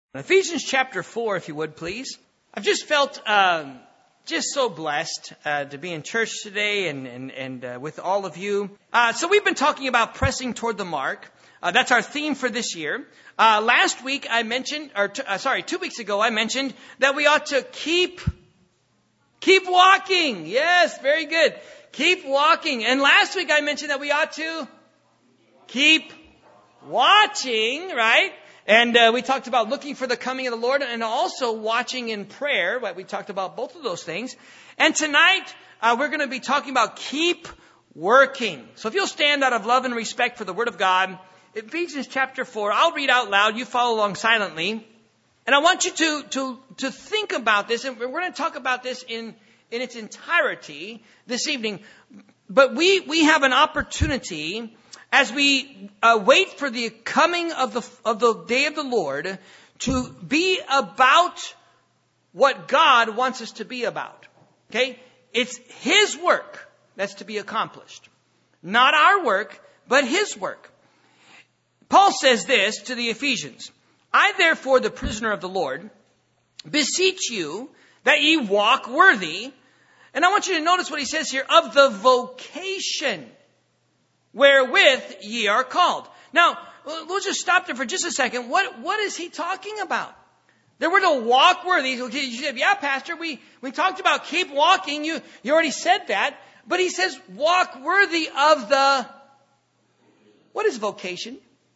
Ephesians chapter 4, if you would, please. I've just felt just so blessed to be in church today and with all of you. So we've been talking about pressing toward the mark. That's our theme for this year. Last week I mentioned, 2 weeks ago I mentioned that we ought to keep walking. Yes, very good. Keep walking. And last week I mentioned that we ought to keep watching, right? And we talked about looking for the coming of the Lord and also watching in prayer. We talked about both of those things. And tonight, we're going to be talking about keep working. So if you'll stand out of love and respect for the Word of God, Ephesians chapter 4, I'll read out loud. You follow along silently. And I want you to think about this. And we're going to talk about this in its entirety this evening. But we have an opportunity as we wait for the coming of the day of the Lord to be about what God wants us to be about. Okay? It's His work that's to be accomplished. Not our work, but His work. Paul says this to the Ephesians. I therefore, the prisoner of the Lord, beseech you that ye walk worthy. And I want you to notice what he says here, of the vocation wherewith ye are called. Now, we'll just stop there for just a second. What is he talking about? That we're to walk worthy. Okay, you said, yeah, Pastor, we talked about keep walking. You already said that. But he says walk worthy of the... What is vocation?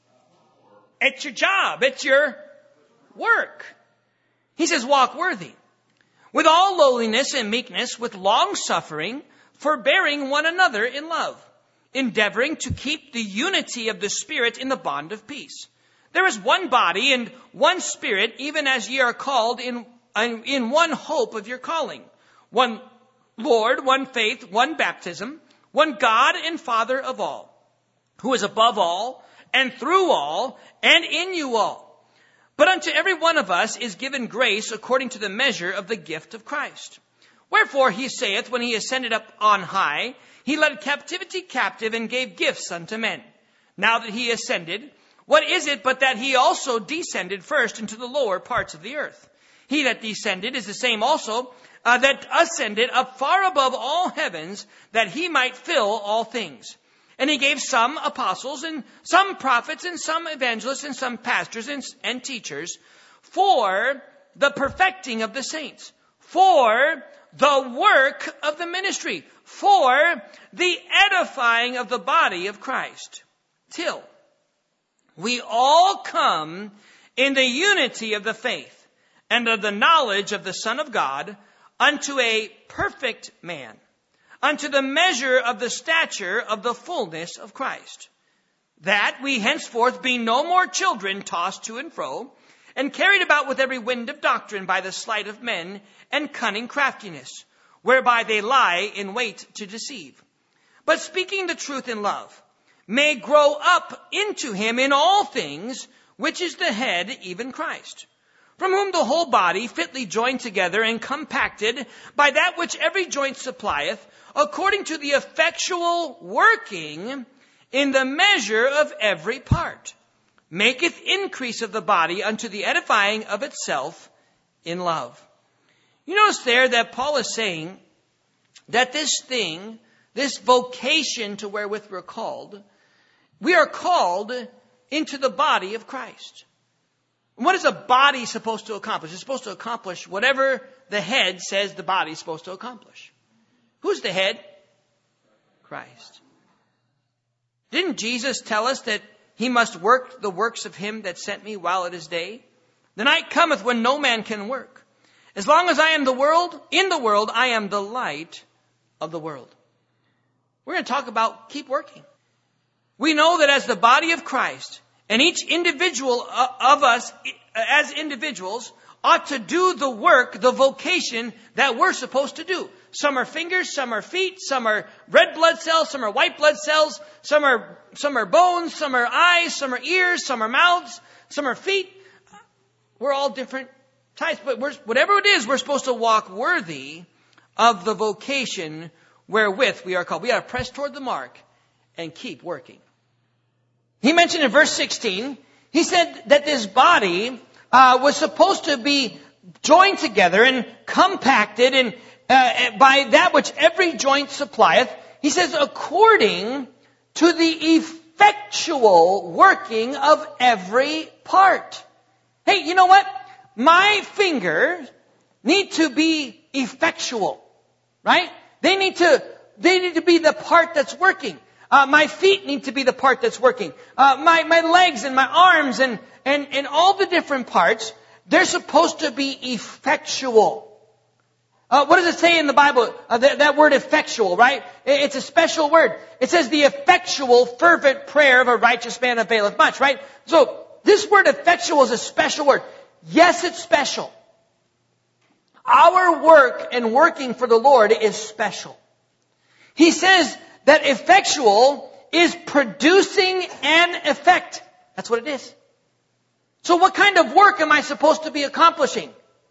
It's your job. It's your work. He says walk worthy. With all lowliness and meekness, with long suffering, forbearing one another in love, endeavoring to keep the unity of the Spirit in the bond of peace. There is one body and one Spirit, even as ye are called in one hope of your calling. One Lord, one faith, one baptism, one God and Father of all, who is above all, and through all, and in you all. But unto every one of us is given grace according to the measure of the gift of Christ. Wherefore he saith, when he ascended up on high, he led captivity captive and gave gifts unto men. Now that he ascended, what is it but that he also descended first into the lower parts of the earth? He that descended is the same also that ascended up far above all heavens, that he might fill all things. And he gave some apostles and some prophets and some evangelists and some pastors and teachers for the perfecting of the saints, for the work of the ministry, for the edifying of the body of Christ, till we all come in the unity of the faith and of the knowledge of the Son of God unto a perfect man, unto the measure of the stature of the fullness of Christ, that we henceforth be no more children tossed to and fro, and carried about with every wind of doctrine by the sleight of men and cunning craftiness, whereby they lie in wait to deceive. But speaking the truth in love, may grow up into him in all things, which is the head, even Christ, from whom the whole body, fitly joined together and compacted by that which every joint supplieth, according to the effectual working in the measure of every part, maketh increase of the body unto the edifying of itself in love. You notice there that Paul is saying that this vocation to wherewith we're called, we are called into the body of Christ. And what is a body supposed to accomplish? It's supposed to accomplish whatever the head says the body is supposed to accomplish. Who's the head? Christ. Didn't Jesus tell us that he must work the works of him that sent me while it is day? The night cometh when no man can work. As long as I am in the world, I am the light of the world. We're going to talk about keep working. We know that as the body of Christ, and each individual of us as individuals ought to do the work, the vocation that we're supposed to do. Some are fingers, some are feet, some are red blood cells, some are white blood cells, some are bones, some are eyes, some are ears, some are mouths, some are feet. We're all different types, but whatever it is, we're supposed to walk worthy of the vocation wherewith we are called. We got to press toward the mark and keep working. He mentioned in verse 16, he said that this body was supposed to be joined together and compacted and by that which every joint supplieth. He says, according to the effectual working of every part. Hey, you know what? My fingers need to be effectual, right? They need to be the part that's working. My feet need to be the part that's working. My legs and my arms and all the different parts, they're supposed to be effectual. What does it say in the Bible? That word effectual, right? It's a special word. It says the effectual, fervent prayer of a righteous man availeth much, right? So this word effectual is a special word. Yes, it's special. Our work and working for the Lord is special. He says that effectual is producing an effect. That's what it is. So what kind of work am I supposed to be accomplishing?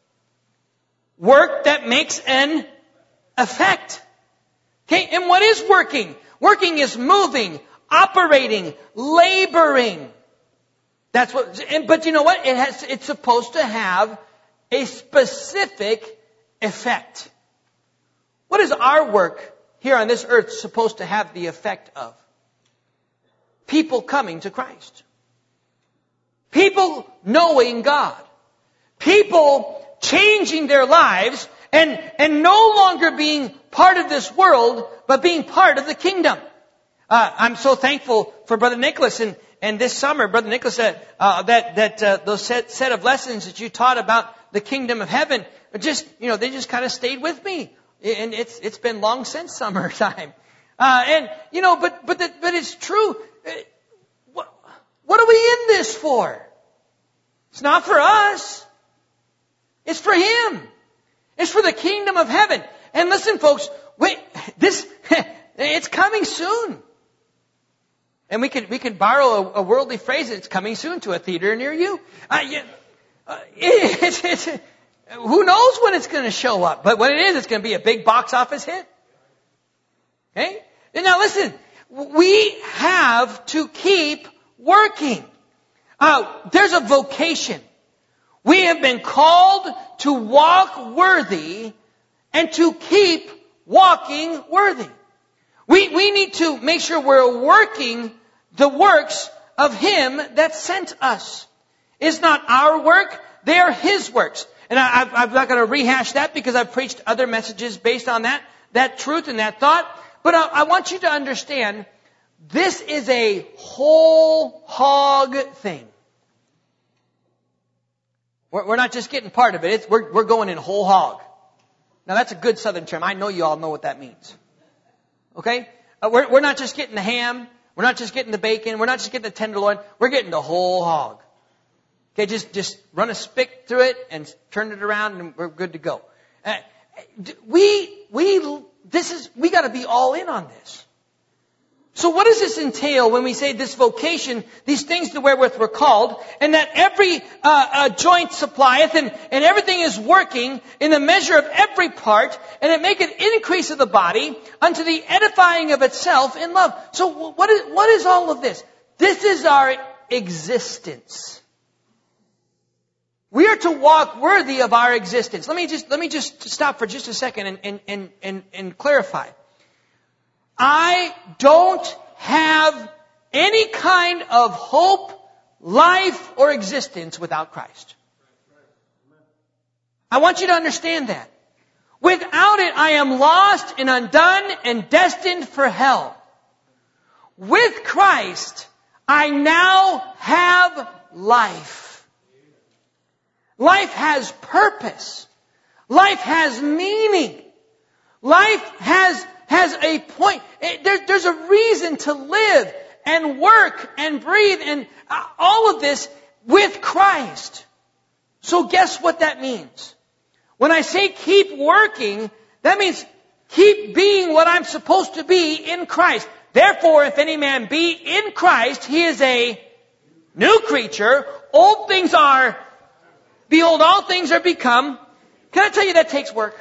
Work that makes an effect. Okay, and what is working? Working is moving, operating, laboring. That's what, but you know what? It's supposed to have a specific effect. What is our work here on this earth supposed to have the effect of? People coming to Christ. People knowing God. People changing their lives and no longer being part of this world, but being part of the kingdom. I'm so thankful for Brother Nicholas and this summer, Brother Nicholas said that those set of lessons that you taught about the kingdom of heaven, they just kind of stayed with me. And it's been long since summertime. But it's true. What are we in this for? It's not for us. It's for Him. It's for the kingdom of heaven. And listen, folks, it's coming soon. And we could borrow a worldly phrase. It's coming soon to a theater near you. Who knows when it's going to show up? But when it is, it's going to be a big box office hit. Okay? And now listen, we have to keep working. There's a vocation. We have been called to walk worthy and to keep walking worthy. We need to make sure we're working the works of Him that sent us. It's not our work, they are His works. And I'm not going to rehash that because I've preached other messages based on that truth and that thought. But I want you to understand, this is a whole hog thing. We're not just getting part of it. We're going in whole hog. Now that's a good Southern term. I know you all know what that means. Okay? We're not just getting the ham. We're not just getting the bacon. We're not just getting the tenderloin. We're getting the whole hog. Okay, just run a spick through it and turn it around and we're good to go. We got to be all in on this. So what does this entail when we say this vocation, these things to wherewith we're called, and that every joint supplieth, and everything is working in the measure of every part, and it maketh increase of the body unto the edifying of itself in love. So what is all of this? This is our existence. We are to walk worthy of our existence. Let me just stop for just a second and clarify. I don't have any kind of hope, life, or existence without Christ. I want you to understand that. Without it, I am lost and undone and destined for hell. With Christ, I now have life. Life has purpose. Life has meaning. Life has a point. There's a reason to live and work and breathe and all of this with Christ. So guess what that means? When I say keep working, that means keep being what I'm supposed to be in Christ. Therefore, if any man be in Christ, he is a new creature. Old things are, behold, all things are become. Can I tell you that takes work?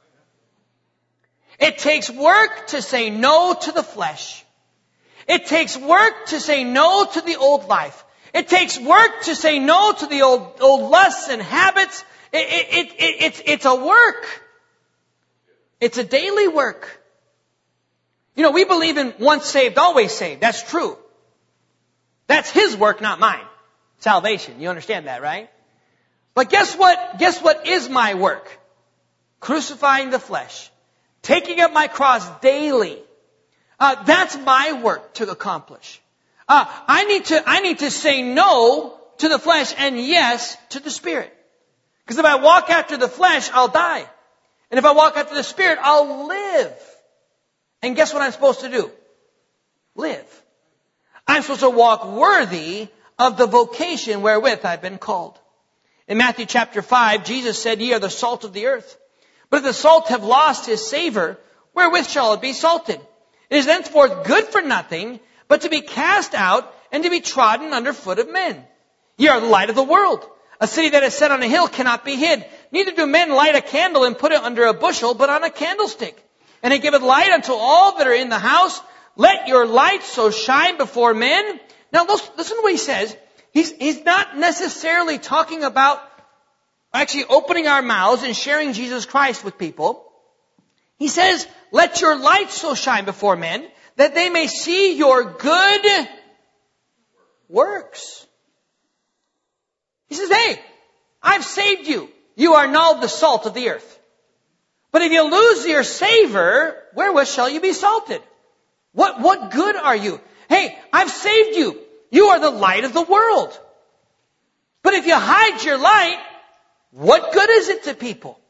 It takes work to say no to the flesh. It takes work to say no to the old life. It takes work to say no to the old lusts and habits. It's a work. It's a daily work. You know, we believe in once saved, always saved. That's true. That's His work, not mine. Salvation. You understand that, right? But guess what? Guess what is my work? Crucifying the flesh. Taking up my cross daily. That's my work to accomplish. I need to say no to the flesh and yes to the Spirit. Because if I walk after the flesh, I'll die. And if I walk after the Spirit, I'll live. And guess what I'm supposed to do? Live. I'm supposed to walk worthy of the vocation wherewith I've been called. In Matthew chapter 5, Jesus said, "Ye are the salt of the earth. But if the salt have lost his savor, wherewith shall it be salted? It is thenceforth good for nothing, but to be cast out and to be trodden under foot of men. Ye are the light of the world. A city that is set on a hill cannot be hid. Neither do men light a candle and put it under a bushel, but on a candlestick. And it giveth light unto all that are in the house. Let your light so shine before men." Now listen to what he says. He's not necessarily talking about actually opening our mouths and sharing Jesus Christ with people. He says, "Let your light so shine before men, that they may see your good works." He says, hey, I've saved you. You are now the salt of the earth. But if you lose your savor, wherewith shall you be salted? What good are you? Hey, I've saved you. You are the light of the world. But if you hide your light, what good is it to people?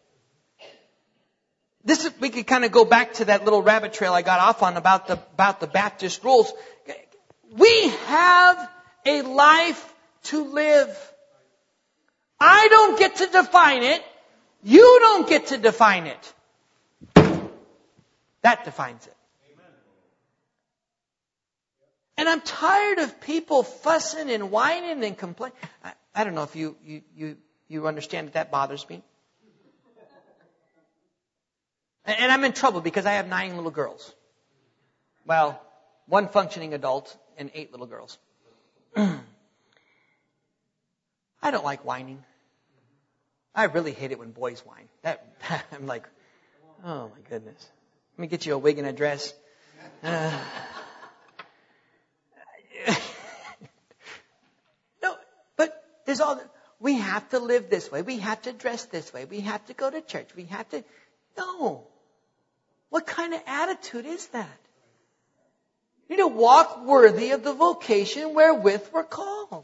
We could kind of go back to that little rabbit trail I got off on about the Baptist rules. We have a life to live. I don't get to define it. You don't get to define it. That defines it. And I'm tired of people fussing and whining and complaining. I don't know if you understand that bothers me. And I'm in trouble because I have 9 little girls. Well, 1 functioning adult and 8 little girls. I don't like whining. I really hate it when boys whine. I'm like, oh my goodness. Let me get you a wig and a dress. No, but there's we have to live this way. We have to dress this way. We have to go to church. We have to, no. What kind of attitude is that? You need to walk worthy of the vocation wherewith we're called.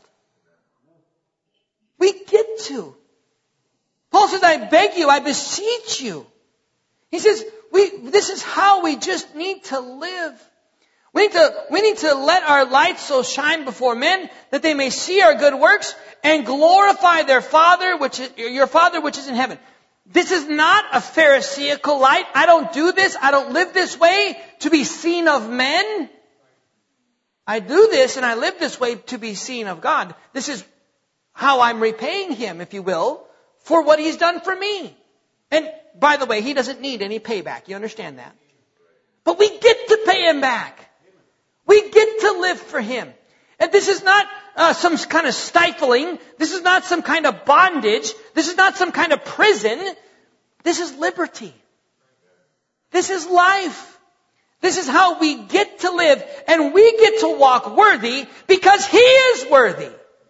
We get to. Paul says, I beg you, I beseech you. He says, this is how we just need to live. We need to let our light so shine before men that they may see our good works and glorify their Father, your Father which is in heaven. This is not a Pharisaical light. I don't do this. I don't live this way to be seen of men. I do this and I live this way to be seen of God. This is how I'm repaying Him, if you will, for what He's done for me. And by the way, He doesn't need any payback. You understand that? But we get to pay Him back. We get to live for Him. And this is not some kind of stifling. This is not some kind of bondage. This is not some kind of prison. This is liberty. This is life. This is how we get to live. And we get to walk worthy because He is worthy.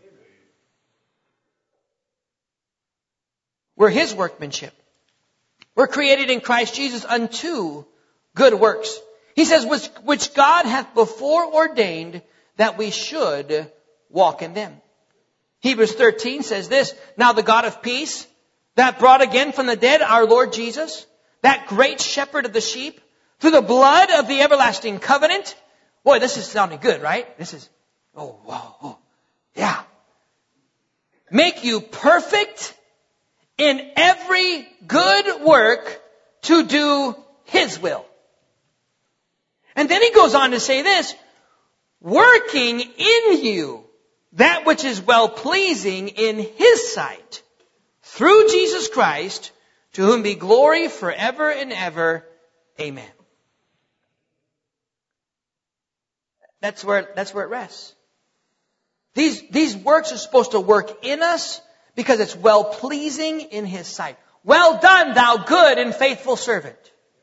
We're His workmanship. We're created in Christ Jesus unto good works. He says, which God hath before ordained that we should walk in them. Hebrews 13 says this, Now the God of peace, that brought again from the dead our Lord Jesus, that great shepherd of the sheep, through the blood of the everlasting covenant. Boy, this is sounding good, right? This is, yeah. Make you perfect in every good work to do His will. And then he goes on to say this, working in you that which is well-pleasing in His sight, through Jesus Christ, to whom be glory forever and ever. Amen. That's where it rests. These works are supposed to work in us because it's well-pleasing in His sight. Well done, thou good and faithful servant.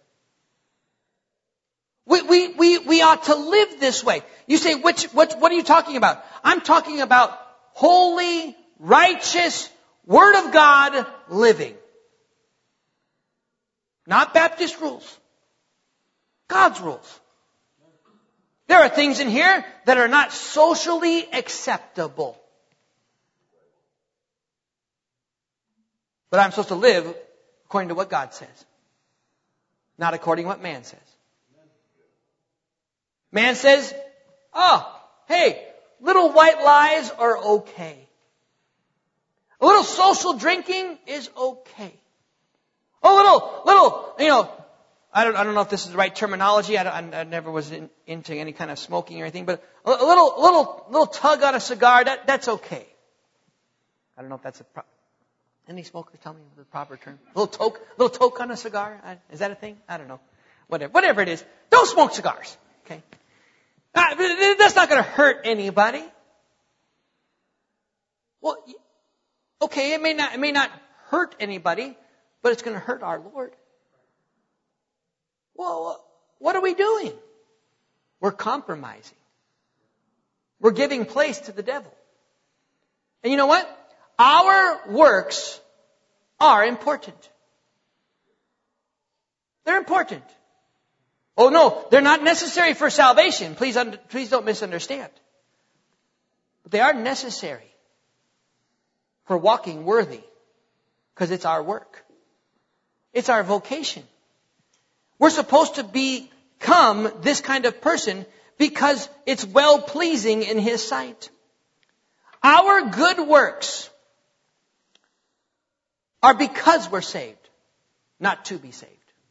We ought to live this way. You say, what are you talking about? I'm talking about holy, righteous, Word of God living. Not Baptist rules. God's rules. There are things in here that are not socially acceptable. But I'm supposed to live according to what God says. Not according to what man says. Man says, oh, hey, little white lies are okay. A little social drinking is okay. Oh, little, I don't know if this is the right terminology. I never was into any kind of smoking or anything, but a little tug on a cigar, that's okay. I don't know if that's any smokers tell me the proper term. Little toke on a cigar? Is that a thing? I don't know. Whatever it is. Don't smoke cigars. Okay? That's not going to hurt anybody. Well, okay, it may not hurt anybody, but it's going to hurt our Lord. Well, what are we doing? We're compromising. We're giving place to the devil. And you know what? Our works are important. They're important. Oh no, they're not necessary for salvation. Please don't misunderstand. But they are necessary for walking worthy, because it's our work. It's our vocation. We're supposed to become this kind of person because it's well-pleasing in His sight. Our good works are because we're saved, not to be saved.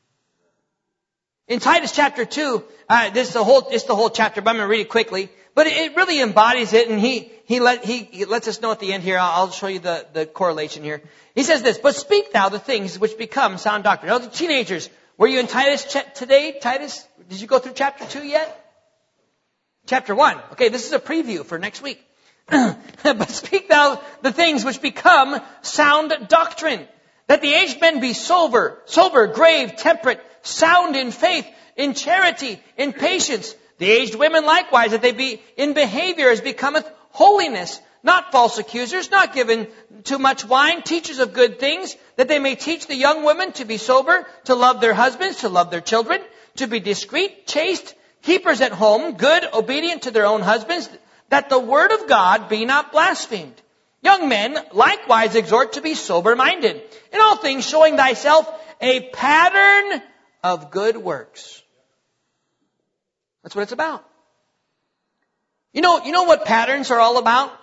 In Titus chapter 2, it's the whole chapter, but I'm going to read it quickly. But it really embodies it, and he lets us know at the end here. I'll show you the correlation here. He says this, but speak thou the things which become sound doctrine. Now, the teenagers, were you in Titus today? Titus, did you go through chapter 2 yet? Chapter 1. Okay, this is a preview for next week. But speak thou the things which become sound doctrine, that the aged men be sober, grave, temperate, sound in faith, in charity, in patience. The aged women likewise, that they be in behavior as becometh holiness, not false accusers, not given too much wine, teachers of good things, that they may teach the young women to be sober, to love their husbands, to love their children, to be discreet, chaste, keepers at home, good, obedient to their own husbands, that the word of God be not blasphemed. Young men likewise exhort to be sober-minded, in all things showing thyself a pattern of good works. That's what it's about. You know what patterns are all about?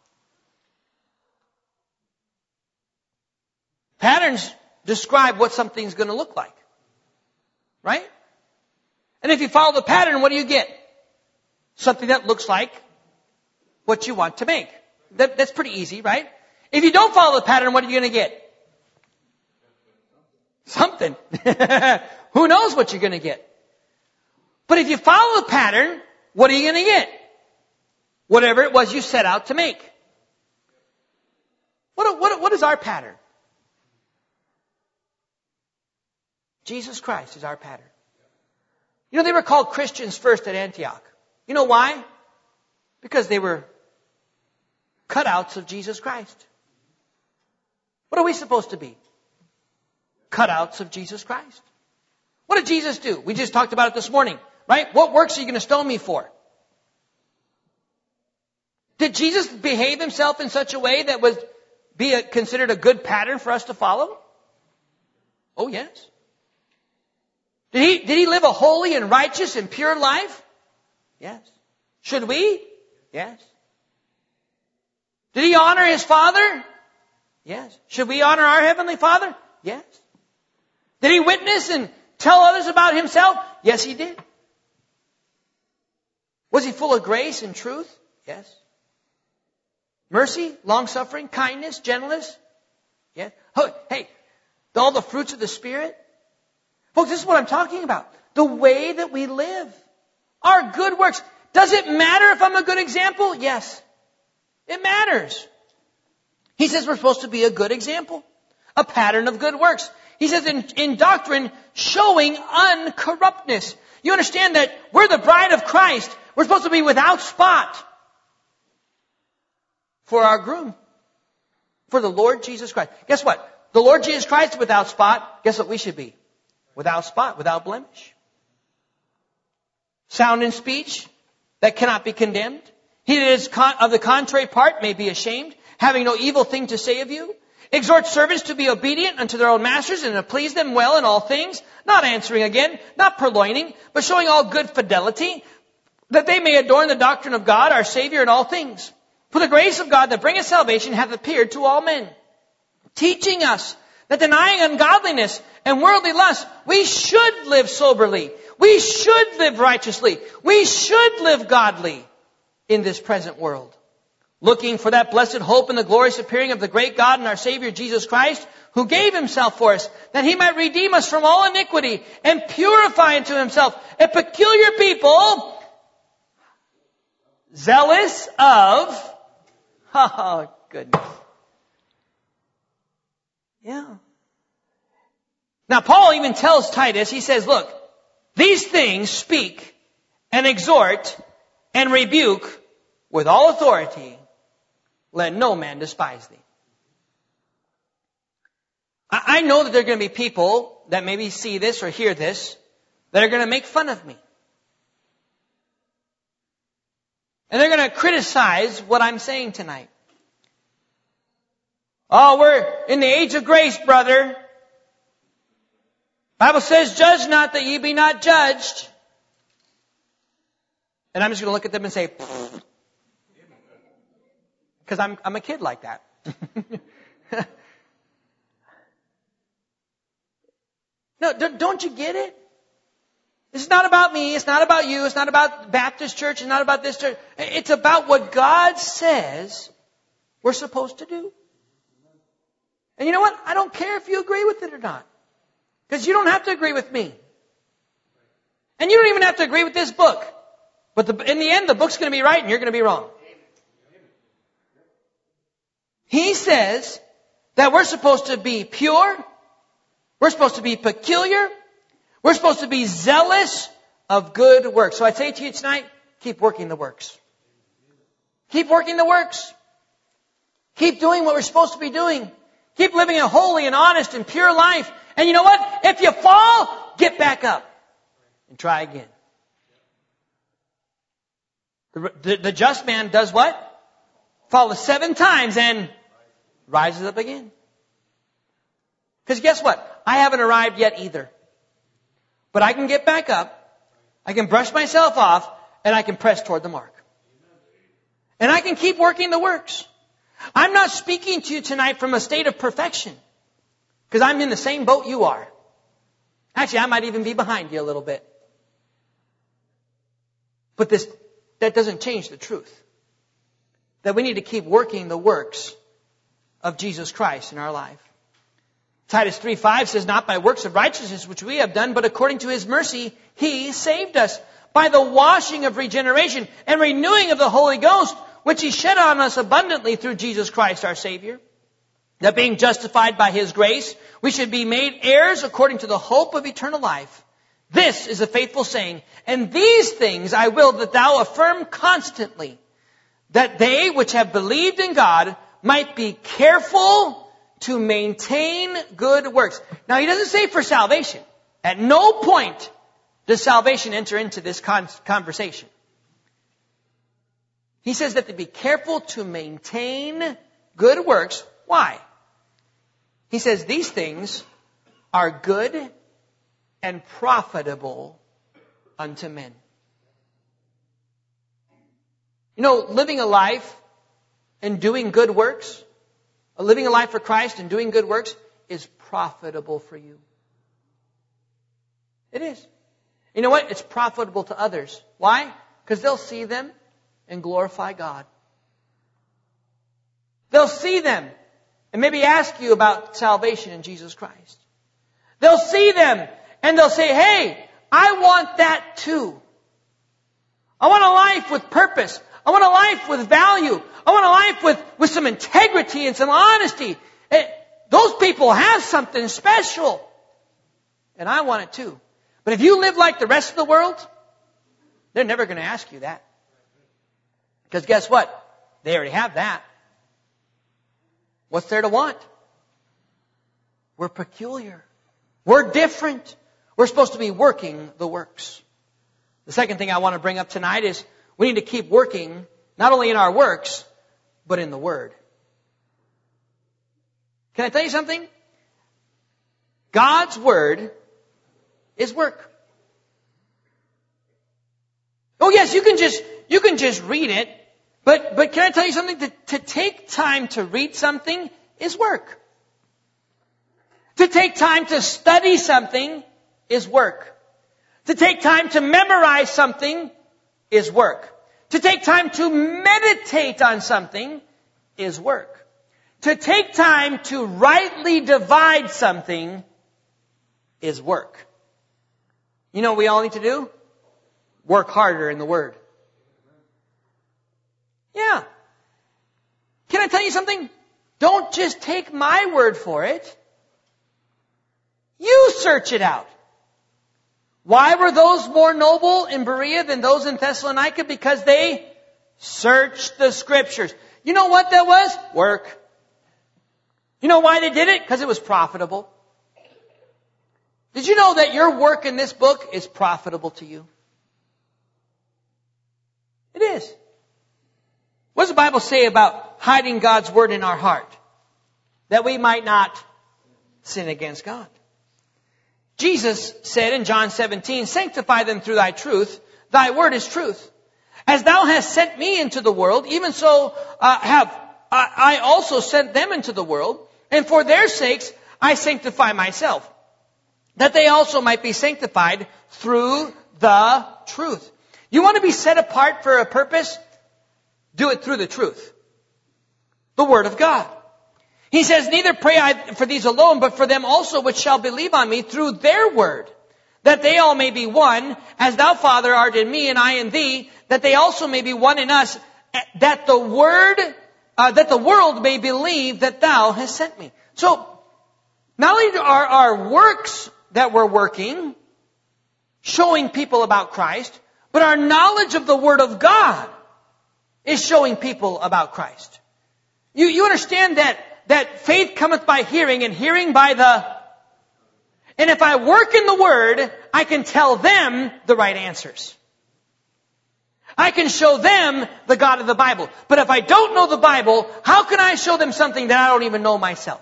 Patterns describe what something's going to look like. Right? And if you follow the pattern, what do you get? Something that looks like what you want to make. That's pretty easy, right? If you don't follow the pattern, what are you going to get? Something. Who knows what you're going to get? But if you follow the pattern, what are you going to get? Whatever it was you set out to make. What is our pattern? Jesus Christ is our pattern. They were called Christians first at Antioch. You know why? Because they were cutouts of Jesus Christ. What are we supposed to be? Cutouts of Jesus Christ. What did Jesus do? We just talked about it this morning, right? What works are you going to stone me for? Did Jesus behave himself in such a way that would be considered a good pattern for us to follow? Oh, yes. Did he live a holy and righteous and pure life? Yes. Should we? Yes. Did he honor his Father? Yes. Should we honor our Heavenly Father? Yes. Did he witness and tell others about himself? Yes, he did. Was he full of grace and truth? Yes. Mercy, long-suffering, kindness, gentleness? Yes. Hey, all the fruits of the Spirit? Folks, this is what I'm talking about. The way that we live. Our good works. Does it matter if I'm a good example? Yes. It matters. He says we're supposed to be a good example, a pattern of good works. He says in doctrine, showing uncorruptness. You understand that we're the bride of Christ. We're supposed to be without spot for our groom, for the Lord Jesus Christ. Guess what? The Lord Jesus Christ is without spot. Guess what we should be? Without spot, without blemish. Sound in speech that cannot be condemned. He that is of the contrary part may be ashamed, having no evil thing to say of you. Exhort servants to be obedient unto their own masters and to please them well in all things, not answering again, not purloining, but showing all good fidelity, that they may adorn the doctrine of God, our Savior, in all things. For the grace of God that bringeth salvation hath appeared to all men, teaching us that denying ungodliness and worldly lust, we should live soberly. We should live righteously. We should live godly in this present world. Looking for that blessed hope and the glorious appearing of the great God and our Savior Jesus Christ, who gave Himself for us, that He might redeem us from all iniquity and purify unto Himself a peculiar people, zealous of, oh goodness. Yeah. Now Paul even tells Titus, he says, look, these things speak and exhort and rebuke with all authority. Let no man despise thee. I know that there are going to be people that maybe see this or hear this that are going to make fun of me. And they're going to criticize what I'm saying tonight. Oh, we're in the age of grace, brother. Bible says, judge not that ye be not judged. And I'm just going to look at them and say, because I'm a kid like that. No, don't you get it? It's not about me. It's not about you. It's not about Baptist church. It's not about this church. It's about what God says we're supposed to do. And you know what? I don't care if you agree with it or not. Because you don't have to agree with me. And you don't even have to agree with this book. But in the end, the book's going to be right and you're going to be wrong. He says that we're supposed to be pure. We're supposed to be peculiar. We're supposed to be zealous of good works. So I say to you tonight, keep working the works. Keep working the works. Keep doing what we're supposed to be doing. Keep living a holy and honest and pure life. And you know what? If you fall, get back up and try again. The just man does what? Falls 7 times and rises up again. Because guess what? I haven't arrived yet either. But I can get back up, I can brush myself off, and I can press toward the mark. And I can keep working the works. I'm not speaking to you tonight from a state of perfection. Because I'm in the same boat you are. Actually, I might even be behind you a little bit. But that doesn't change the truth. That we need to keep working the works of Jesus Christ in our life. Titus 3:5 says, not by works of righteousness which we have done, but according to His mercy, He saved us by the washing of regeneration and renewing of the Holy Ghost, which He shed on us abundantly through Jesus Christ our Savior. That being justified by His grace, we should be made heirs according to the hope of eternal life. This is a faithful saying, and these things I will that thou affirm constantly, that they which have believed in God might be careful to maintain good works. Now, he doesn't say for salvation. At no point does salvation enter into this conversation. He says that to be careful to maintain good works. Why? He says these things are good and profitable unto men. You know, living a life and doing good works, living a life for Christ and doing good works is profitable for you. It is. You know what? It's profitable to others. Why? Because they'll see them and glorify God. They'll see them and maybe ask you about salvation in Jesus Christ. They'll see them and they'll say, hey, I want that too. I want a life with purpose. I want a life with value. I want a life with some integrity and some honesty. Those people have something special. And I want it too. But if you live like the rest of the world, they're never going to ask you that. Because guess what? They already have that. What's there to want? We're peculiar. We're different. We're supposed to be working the works. The second thing I want to bring up tonight is we need to keep working, not only in our works, but in the Word. Can I tell you something? God's Word is work. Oh yes, you can just read it, but can I tell you something? To take time to read something is work. To take time to study something is work. To take time to memorize something is work. To take time to meditate on something is work. To take time to rightly divide something is work. You know what we all need to do? Work harder in the Word. Yeah. Can I tell you something? Don't just take my word for it. You search it out. Why were those more noble in Berea than those in Thessalonica? Because they searched the Scriptures. You know what that was? Work. You know why they did it? Because it was profitable. Did you know that your work in this book is profitable to you? It is. What does the Bible say about hiding God's Word in our heart? That we might not sin against God. Jesus said in John 17, sanctify them through thy truth. Thy word is truth. As thou hast sent me into the world, even so have I also sent them into the world. And for their sakes I sanctify myself, that they also might be sanctified through the truth. You want to be set apart for a purpose? Do it through the truth. The Word of God. He says, neither pray I for these alone, but for them also which shall believe on me through their word, that they all may be one, as thou, Father, art in me and I in thee, that they also may be one in us, that the world may believe that thou hast sent me. So, not only are our works that we're working, showing people about Christ, but our knowledge of the Word of God is showing people about Christ. You understand that faith cometh by hearing, and hearing by the... And if I work in the Word, I can tell them the right answers. I can show them the God of the Bible. But if I don't know the Bible, how can I show them something that I don't even know myself?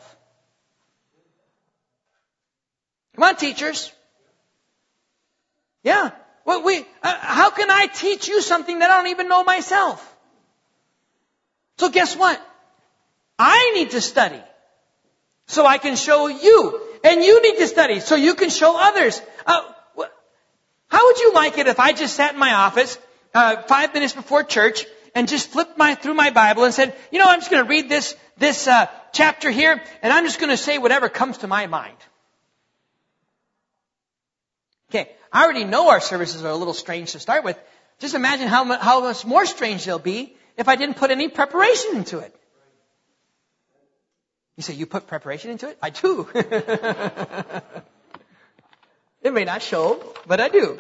Come on, teachers. Yeah. Well, how can I teach you something that I don't even know myself? So guess what? I need to study so I can show you. And you need to study so you can show others. How would you like it if I just sat in my office 5 minutes before church and just flipped through my Bible and said, I'm just going to read this chapter here, and I'm just going to say whatever comes to my mind. Okay, I already know our services are a little strange to start with. Just imagine how much more strange they'll be if I didn't put any preparation into it. You say, you put preparation into it? I do. It may not show, but I do.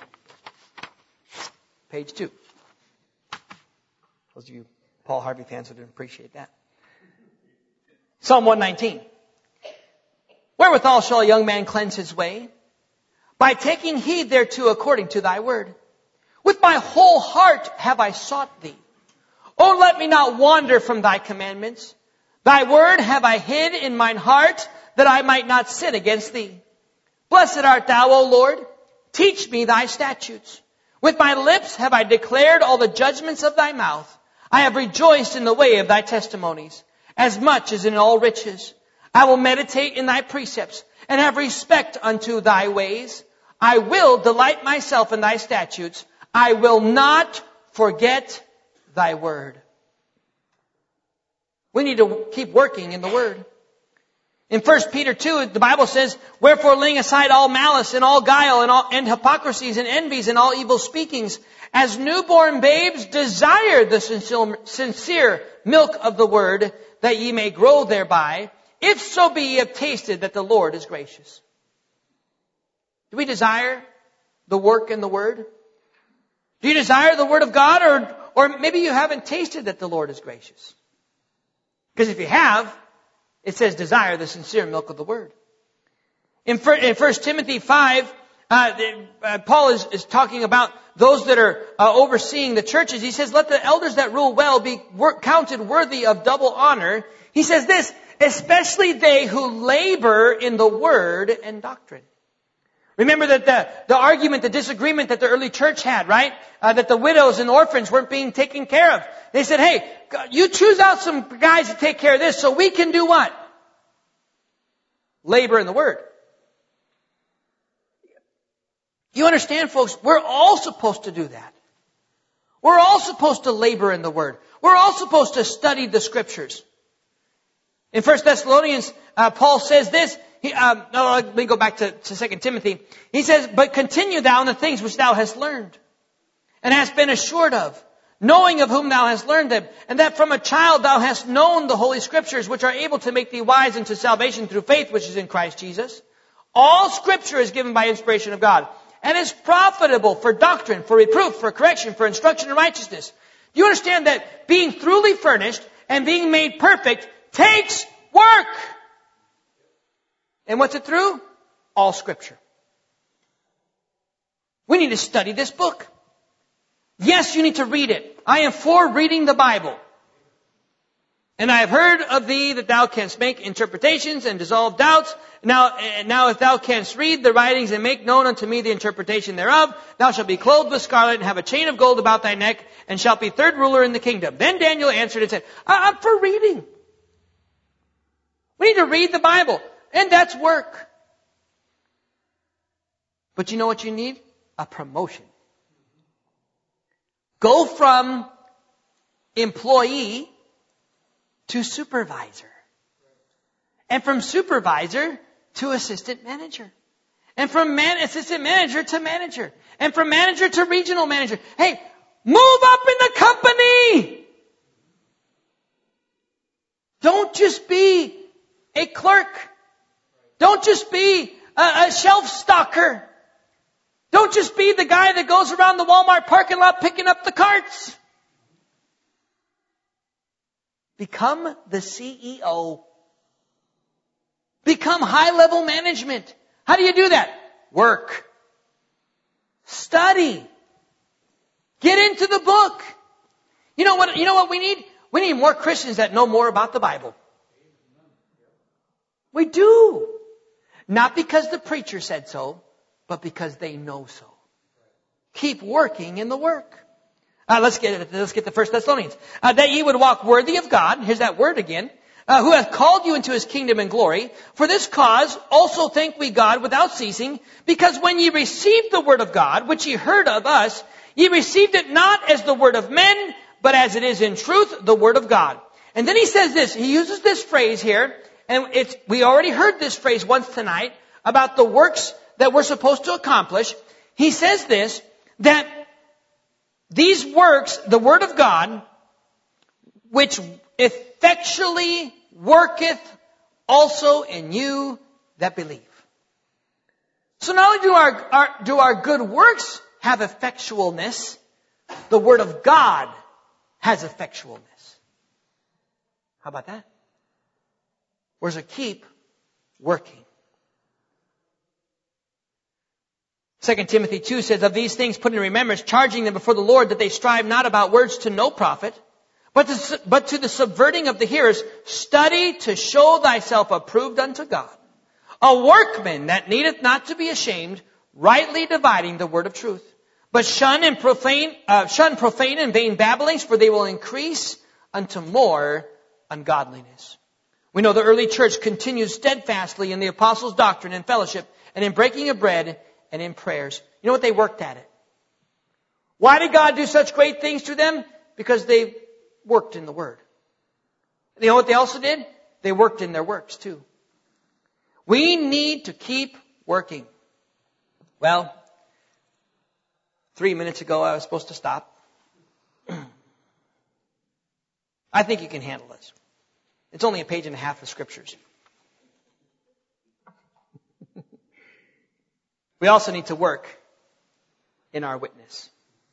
Page 2. Those of you Paul Harvey fans would appreciate that. Psalm 119. Wherewithal shall a young man cleanse his way? By taking heed thereto according to thy word. With my whole heart have I sought thee. O let me not wander from thy commandments. Thy word have I hid in mine heart, that I might not sin against thee. Blessed art thou, O Lord. Teach me thy statutes. With my lips have I declared all the judgments of thy mouth. I have rejoiced in the way of thy testimonies, as much as in all riches. I will meditate in thy precepts, and have respect unto thy ways. I will delight myself in thy statutes. I will not forget thy word. We need to keep working in the Word. In 1 Peter 2, the Bible says, wherefore laying aside all malice and all guile and hypocrisies and envies and all evil speakings, as newborn babes desire the sincere milk of the word, that ye may grow thereby, if so be ye have tasted that the Lord is gracious. Do we desire the work in the word? Do you desire the word of God, or maybe you haven't tasted that the Lord is gracious? Because if you have, it says desire the sincere milk of the word. In 1 Timothy 5, Paul is talking about those that are overseeing the churches. He says, let the elders that rule well be counted worthy of double honor. He says this, especially they who labor in the word and doctrine. Remember that the argument, the disagreement that the early church had, right? That the widows and orphans weren't being taken care of. They said, hey, you choose out some guys to take care of this so we can do what? Labor in the word. You understand, folks, we're all supposed to do that. We're all supposed to labor in the word. We're all supposed to study the scriptures. In 1 Thessalonians, Paul says this. Let me go back to 2 Timothy. He says, but continue thou in the things which thou hast learned, and hast been assured of, knowing of whom thou hast learned them, and that from a child thou hast known the holy scriptures, which are able to make thee wise unto salvation through faith which is in Christ Jesus. All scripture is given by inspiration of God, and is profitable for doctrine, for reproof, for correction, for instruction in righteousness. Do you understand that being thoroughly furnished and being made perfect takes work? And what's it through? All scripture. We need to study this book. Yes, you need to read it. I am for reading the Bible. And I have heard of thee that thou canst make interpretations and dissolve doubts. Now if thou canst read the writings and make known unto me the interpretation thereof, thou shalt be clothed with scarlet and have a chain of gold about thy neck, and shalt be third ruler in the kingdom. Then Daniel answered and said, I'm for reading. We need to read the Bible. And that's work. But you know what you need? A promotion. Go from employee to supervisor. And from supervisor to assistant manager. And from assistant manager to manager. And from manager to regional manager. Hey, move up in the company! Don't just be a clerk. Don't just be a shelf stocker. Don't just be the guy that goes around the Walmart parking lot picking up the carts. Become the CEO. Become high-level management. How do you do that? Work. Study. Get into the book. You know what we need? We need more Christians that know more about the Bible. We do. Not because the preacher said so, but because they know so. Keep working in the work. Let's get to 1 Thessalonians. That ye would walk worthy of God. Here's that word again. Who hath called you into his kingdom and glory. For this cause also thank we God without ceasing, because when ye received the word of God, which ye heard of us, ye received it not as the word of men, but as it is in truth the word of God. And then he says this. He uses this phrase here. And we already heard this phrase once tonight about the works that we're supposed to accomplish. He says this, that these works, the word of God, which effectually worketh also in you that believe. So not only do our good works have effectualness, the word of God has effectualness. How about that? We're to keep working. 2 Timothy 2 says, of these things put in remembrance, charging them before the Lord that they strive not about words to no profit, but to the subverting of the hearers, study to show thyself approved unto God, a workman that needeth not to be ashamed, rightly dividing the word of truth. But shun profane and vain babblings, for they will increase unto more ungodliness. We know the early church continued steadfastly in the apostles' doctrine and fellowship, and in breaking of bread, and in prayers. You know what? They worked at it. Why did God do such great things to them? Because they worked in the Word. You know what they also did? They worked in their works too. We need to keep working. Well, 3 minutes ago I was supposed to stop. I think you can handle this. It's only a page and a half of scriptures. We also need to work in our witness.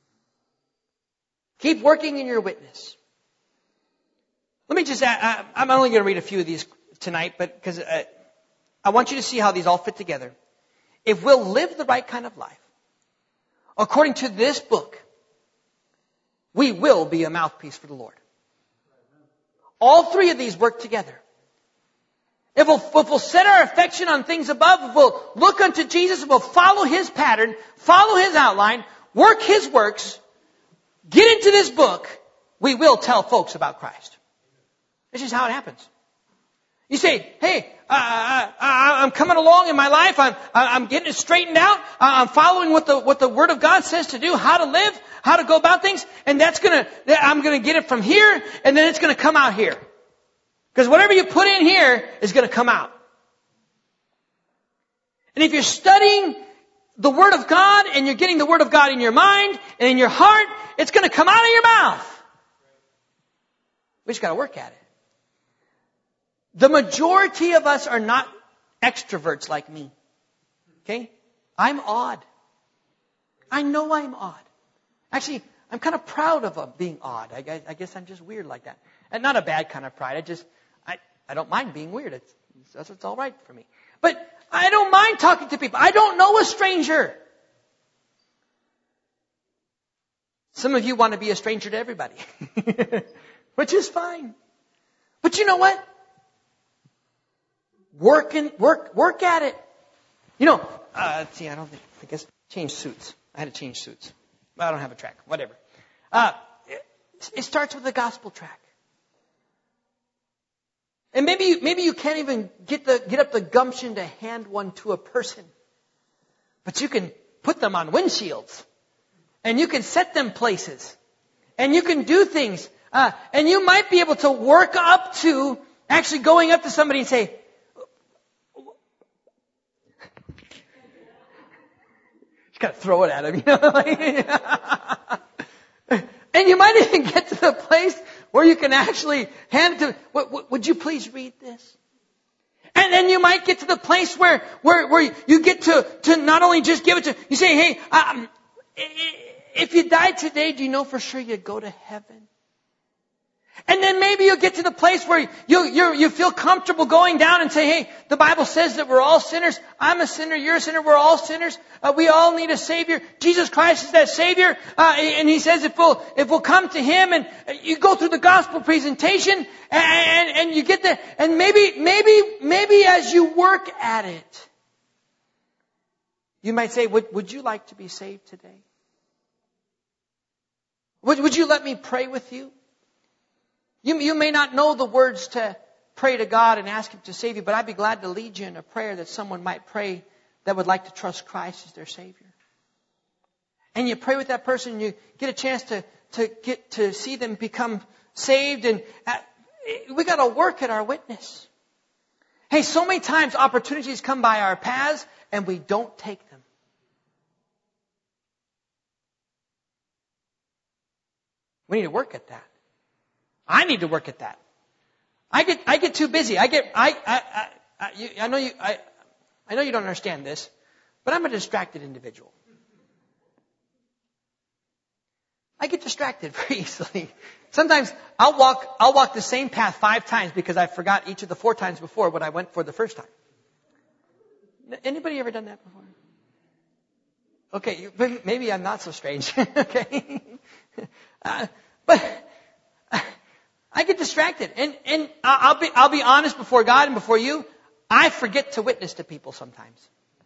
Keep working in your witness. Let me just add, I'm only going to read a few of these tonight, but because I want you to see how these all fit together. If we'll live the right kind of life, according to this book, we will be a mouthpiece for the Lord. All three of these work together. If we'll set our affection on things above, if we'll look unto Jesus, if we'll follow His pattern, follow His outline, work His works, get into this book, we will tell folks about Christ. This is how it happens. You say, hey, I'm coming along in my life. I'm getting it straightened out. I'm following what the Word of God says to do, how to live, how to go about things. And I'm going to get it from here, and then it's going to come out here. Because whatever you put in here is going to come out. And if you're studying the Word of God, and you're getting the Word of God in your mind and in your heart, it's going to come out of your mouth. We just got to work at it. The majority of us are not extroverts like me. Okay? I'm odd. I know I'm odd. Actually, I'm kind of proud of being odd. I guess I'm just weird like that. And not a bad kind of pride. I don't mind being weird. It's all right for me. But I don't mind talking to people. I don't know a stranger. Some of you want to be a stranger to everybody. Which is fine. But you know what? Work at it. You know, I guess change suits. I had to change suits. I don't have a track. Whatever. It starts with a gospel track. And maybe you can't even get up the gumption to hand one to a person. But you can put them on windshields. And you can set them places. And you can do things. And you might be able to work up to actually going up to somebody and say, just gotta throw it at them, you know. And you might even get to the place where you can actually hand it to, would you please read this? And then you might get to the place where you get to not only just give it to, you say, hey, if you died today, do you know for sure you'd go to heaven? And then maybe you'll get to the place where you feel comfortable going down and say, hey, the Bible says that we're all sinners. I'm a sinner. You're a sinner. We're all sinners. We all need a Savior. Jesus Christ is that Savior. And He says if we'll come to Him, and you go through the gospel presentation and you get there, and maybe as you work at it, you might say, would you like to be saved today? Would you let me pray with you? You may not know the words to pray to God and ask Him to save you, but I'd be glad to lead you in a prayer that someone might pray that would like to trust Christ as their Savior. And you pray with that person, and you get a chance to get to see them become saved. And we got to work at our witness. Hey, so many times opportunities come by our paths, and we don't take them. We need to work at that. I need to work at that. I get too busy. I know you don't understand this, but I'm a distracted individual. I get distracted very easily. Sometimes I'll walk the same path 5 times because I forgot each of the 4 times before what I went for the first time. Anybody ever done that before? Okay, maybe I'm not so strange. Okay, but I get distracted, and I'll be honest before God and before you. I forget to witness to people sometimes,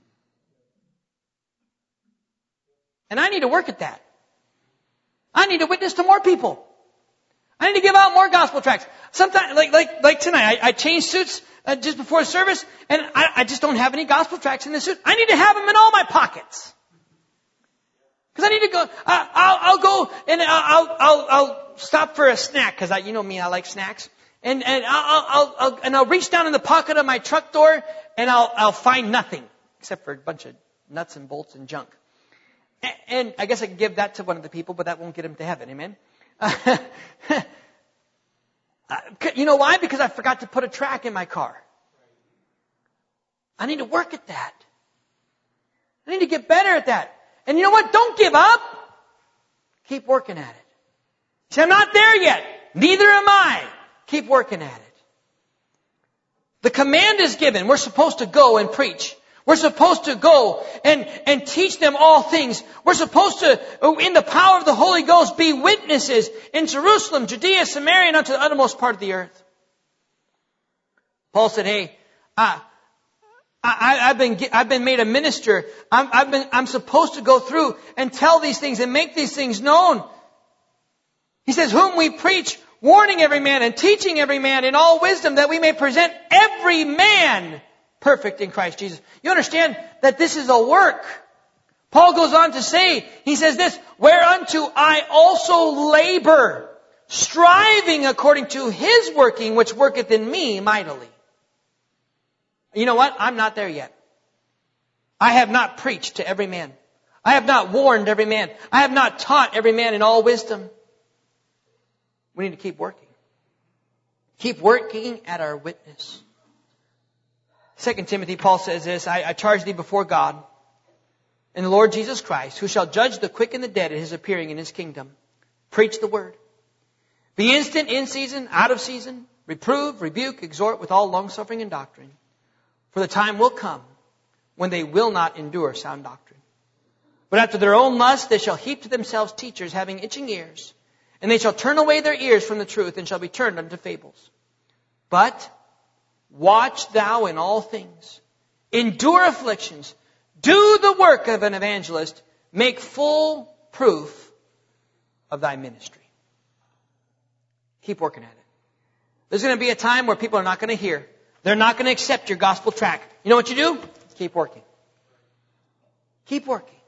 and I need to work at that. I need to witness to more people. I need to give out more gospel tracts. Sometimes, like tonight, I changed suits just before service, and I just don't have any gospel tracts in the suit. I need to have them in all my pockets. Because I need to go, I'll go and I'll stop for a snack, because you know me, I like snacks. and I'll reach down in the pocket of my truck door and I'll find nothing except for a bunch of nuts and bolts and junk. And I guess I could give that to one of the people, but that won't get him to heaven. Amen. You know why? Because I forgot to put a track in my car. I need to work at that. I need to get better at that. And you know what? Don't give up. Keep working at it. See, I'm not there yet. Neither am I. Keep working at it. The command is given. We're supposed to go and preach. We're supposed to go and teach them all things. We're supposed to, in the power of the Holy Ghost, be witnesses in Jerusalem, Judea, Samaria, and unto the uttermost part of the earth. Paul said, hey, I've been made a minister. I'm supposed to go through and tell these things and make these things known. He says, whom we preach, warning every man and teaching every man in all wisdom, that we may present every man perfect in Christ Jesus. You understand that this is a work. Paul goes on to say, he says this, whereunto I also labor, striving according to his working, which worketh in me mightily. You know what? I'm not there yet. I have not preached to every man. I have not warned every man. I have not taught every man in all wisdom. We need to keep working. Keep working at our witness. 2 Timothy, Paul says this, I charge thee before God and the Lord Jesus Christ, who shall judge the quick and the dead at his appearing in his kingdom. Preach the word. Be instant in season, out of season. Reprove, rebuke, exhort with all longsuffering and doctrine. For the time will come when they will not endure sound doctrine. But after their own lust they shall heap to themselves teachers having itching ears. And they shall turn away their ears from the truth and shall be turned unto fables. But watch thou in all things. Endure afflictions. Do the work of an evangelist. Make full proof of thy ministry. Keep working at it. There's going to be a time where people are not going to hear. They're not going to accept your gospel tract. You know what you do? Keep working. Keep working.